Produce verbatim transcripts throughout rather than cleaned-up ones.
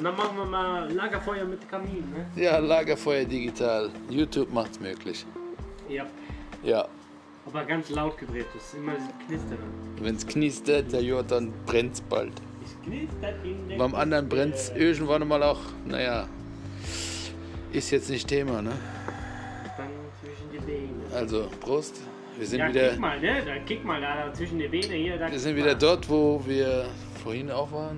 dann machen wir mal Lagerfeuer mit Kamin, ne? Ja, Lagerfeuer digital. YouTube macht's möglich. Ja. Ja. Aber ganz laut gedreht, das ist immer knistern. Wenn's knistert, der Jod, dann brennt's bald. Es knistert in der Beim anderen Kiste. brennt's irgendwann mal auch, naja, ist jetzt nicht Thema, ne? Dann zwischen die Beine. Also, Prost. Wir sind Ja, wieder, kick mal, ne? Da, kick mal da, da zwischen die Beine hier. Da wir sind kick wieder mal. dort, wo wir vorhin auch waren.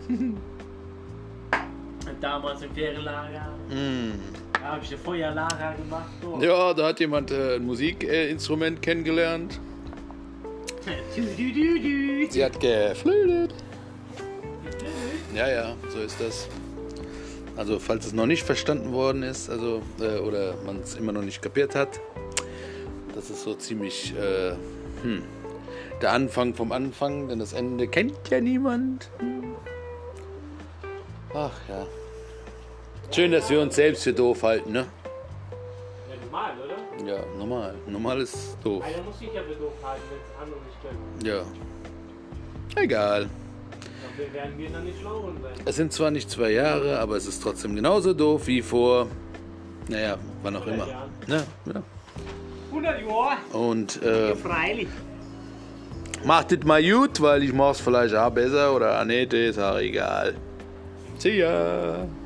Damals im Ferienlager. Mm. Da habe ich ein Feuerlager gemacht. So. Ja, da hat jemand äh, ein Musikinstrument kennengelernt. Du, du, du, du. Sie hat geflötet. Ja, ja, so ist das. Also, falls es noch nicht verstanden worden ist, also äh, oder man es immer noch nicht kapiert hat, das ist so ziemlich äh, hm, der Anfang vom Anfang, denn das Ende kennt ja niemand. Hm. Ach ja. Schön, dass wir uns selbst für doof halten, ne? Ja, normal, oder? Ja, normal. Normal ist doof. Einer muss sich ja für doof halten, wenn es andere nicht können. Ja. Egal. Dafür werden wir dann nicht schlau sein. Es sind zwar nicht zwei Jahre, aber es ist trotzdem genauso doof wie vor, naja, wann auch immer. Jahren. Ja, ja. hundert Jahre. Und äh, Freilich. macht es mal gut, weil ich mach's vielleicht auch besser oder auch nicht, ist auch egal. See ya!